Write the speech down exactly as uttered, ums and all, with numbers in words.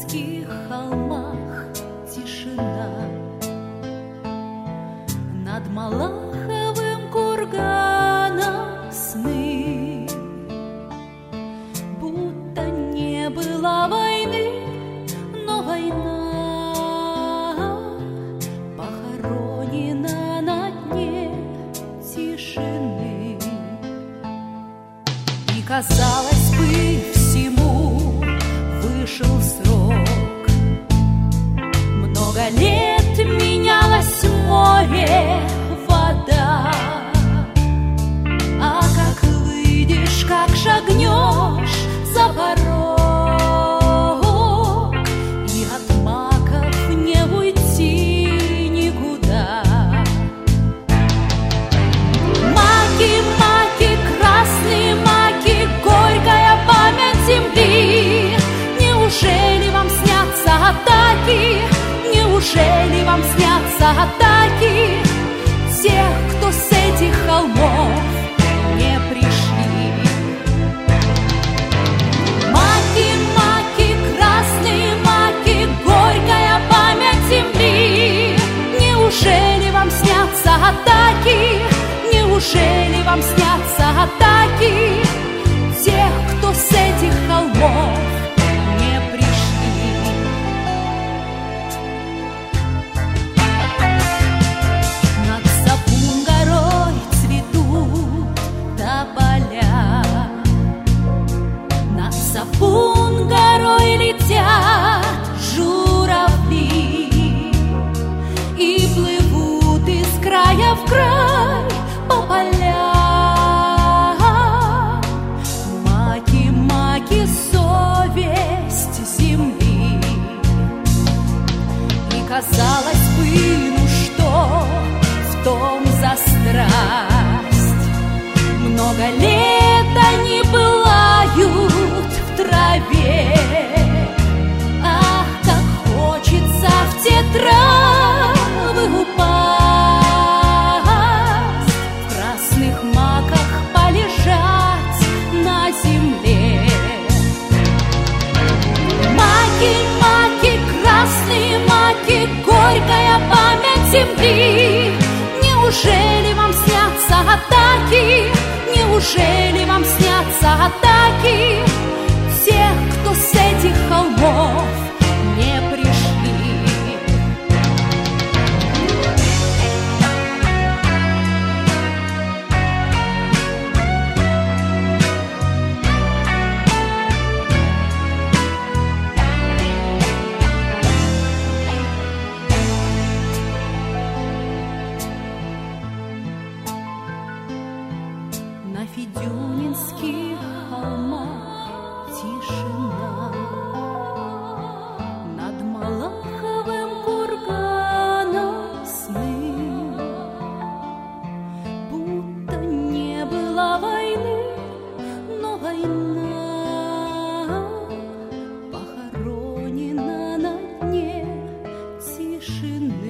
Федюнинских холмах тишина. Над Малаховым курганом сны, будто не было войны, но война похоронена на дне тишины. И казалось бы, всему вышел срок. Много лет менялось море, вода. А как выйдешь, как шагнешь за порог, и от маков не уйти никуда. Маки, маки, красные маки, горькая память земли. Неужели вам снятся атаки? Неужели вам снятся атаки тех, кто с этих холмов не пришли? Маки, маки, красные маки, горькая память земли. Неужели вам снятся атаки? Неужели вам снятся атаки тех, кто с этих холмов не пришли? Над Сапун-горой цветут тополя, над Сапун-горой летят журавли и плывут из края в край по полям. Маки, маки, совесть земли. И казалось бы, ну что в том за страсть? Много лет они пылают в траве. Ах, как хочется в те травы упасть, в красных маках полежать на земле. Маки, маки, красные маки, горькая память земли. Неужели вам снятся атаки? Неужели вам снятся атаки тех, кто с этих холмов не пришли? На Федюнинских холмах тишина. Над Малаховым курганом сны, будто не было войны, но война похоронена на дне тишины.